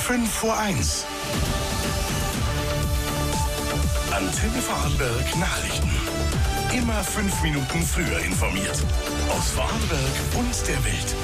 5 vor 1. Antenne Vorarlberg Nachrichten. Immer 5 Minuten früher informiert. Aus Vorarlberg und der Welt.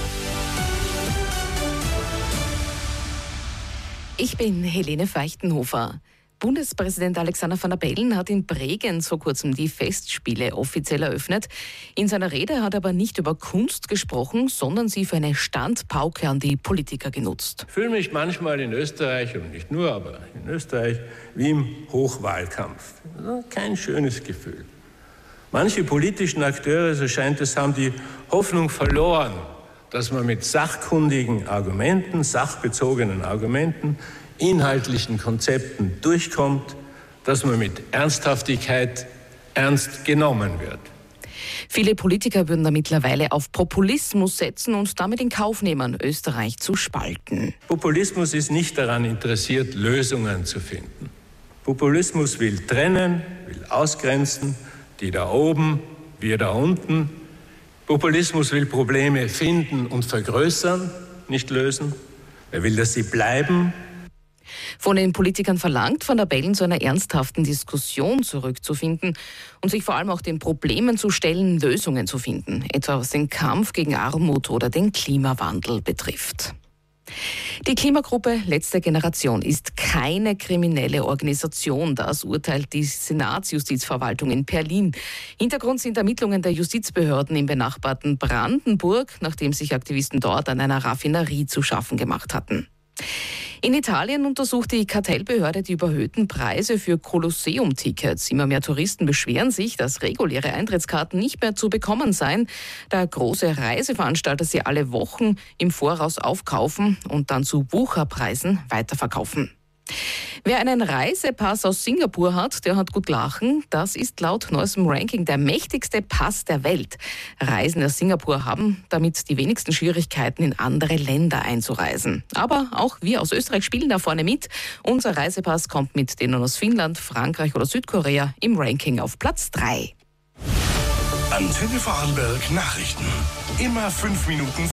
Ich bin Helene Feuchtenhofer. Bundespräsident Alexander Van der Bellen hat in Bregenz vor kurzem die Festspiele offiziell eröffnet. In seiner Rede hat er aber nicht über Kunst gesprochen, sondern sie für eine Standpauke an die Politiker genutzt. Ich fühle mich manchmal in Österreich, und nicht nur, aber in Österreich, wie im Hochwahlkampf. Kein schönes Gefühl. Manche politischen Akteure, so scheint es, haben die Hoffnung verloren, dass man mit sachkundigen Argumenten, sachbezogenen Argumenten, inhaltlichen Konzepten durchkommt, dass man mit Ernsthaftigkeit ernst genommen wird. Viele Politiker würden da mittlerweile auf Populismus setzen und damit in Kauf nehmen, Österreich zu spalten. Populismus ist nicht daran interessiert, Lösungen zu finden. Populismus will trennen, will ausgrenzen, die da oben, wir da unten. Populismus will Probleme finden und vergrößern, nicht lösen. Er will, dass sie bleiben. Von den Politikern verlangt Van der Bellen, zu einer ernsthaften Diskussion zurückzufinden und sich vor allem auch den Problemen zu stellen, Lösungen zu finden, etwa was den Kampf gegen Armut oder den Klimawandel betrifft. Die Klimagruppe Letzte Generation ist keine kriminelle Organisation. Das urteilt die Senatsjustizverwaltung in Berlin. Hintergrund sind Ermittlungen der Justizbehörden im benachbarten Brandenburg, nachdem sich Aktivisten dort an einer Raffinerie zu schaffen gemacht hatten. In Italien untersucht die Kartellbehörde die überhöhten Preise für Kolosseum-Tickets. Immer mehr Touristen beschweren sich, dass reguläre Eintrittskarten nicht mehr zu bekommen seien, da große Reiseveranstalter sie alle Wochen im Voraus aufkaufen und dann zu Wucherpreisen weiterverkaufen. Wer einen Reisepass aus Singapur hat, der hat gut lachen. Das ist laut neuestem Ranking der mächtigste Pass der Welt. Reisende aus Singapur haben damit die wenigsten Schwierigkeiten, in andere Länder einzureisen. Aber auch wir aus Österreich spielen da vorne mit. Unser Reisepass kommt mit denen aus Finnland, Frankreich oder Südkorea im Ranking auf Platz 3. Antenne Vorarlberg Nachrichten. Immer 5 Minuten